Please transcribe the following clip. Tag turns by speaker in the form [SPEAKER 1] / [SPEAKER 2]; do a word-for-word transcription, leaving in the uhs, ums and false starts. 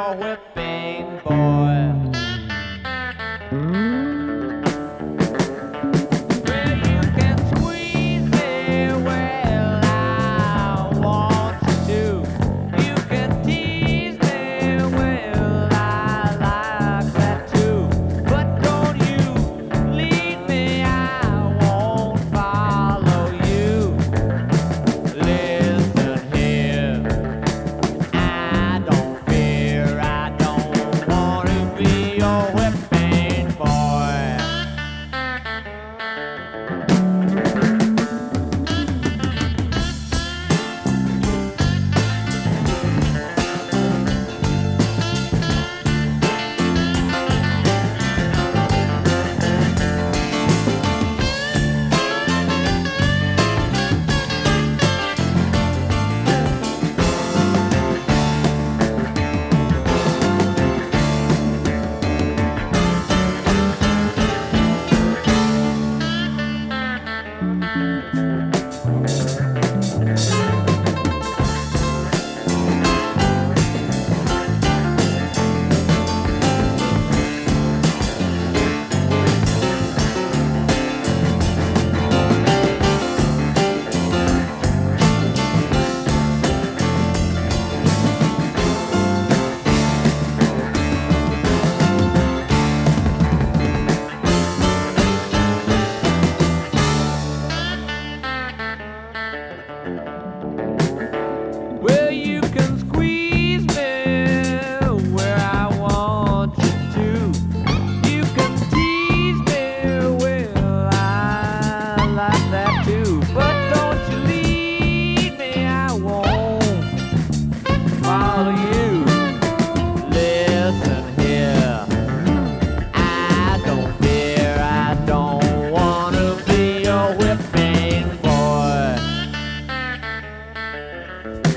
[SPEAKER 1] your whipping boy. Well, you can squeeze me well, I want you to. You can tease me well, I like that too. But don't you lead me, I won't follow you. Listen here, I don't fear, I don't want to be your whipping boy. Well, you can squeeze me where I want you to. You can tease me, well, I like that too. But don't you lead me, I won't follow you. Listen here, I don't fear, I don't want to be your whipping boy.